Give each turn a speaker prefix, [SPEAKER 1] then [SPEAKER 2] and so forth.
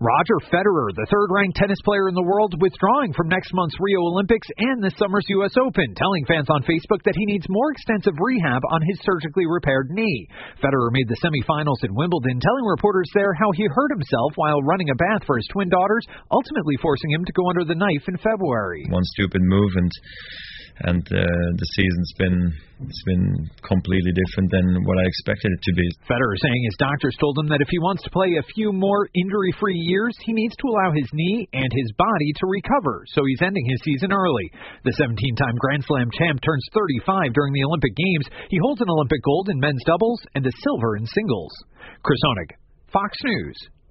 [SPEAKER 1] Roger Federer, the third-ranked tennis player in the world, withdrawing from next month's Rio Olympics and this summer's U.S. Open, telling fans on Facebook that he needs more extensive rehab on his surgically repaired knee. Federer made the semifinals at Wimbledon, telling reporters there how he hurt himself while running a bath for his twin daughters, ultimately forcing him to go under the knife in February.
[SPEAKER 2] One stupid move and the season's been completely different than what I expected it to be.
[SPEAKER 1] Federer saying his doctors told him that if he wants to play a few more injury-free years, he needs to allow his knee and his body to recover, so he's ending his season early. The 17-time Grand Slam champ turns 35 during the Olympic Games. He holds an Olympic gold in men's doubles and a silver in singles. Chris Honig, Fox News.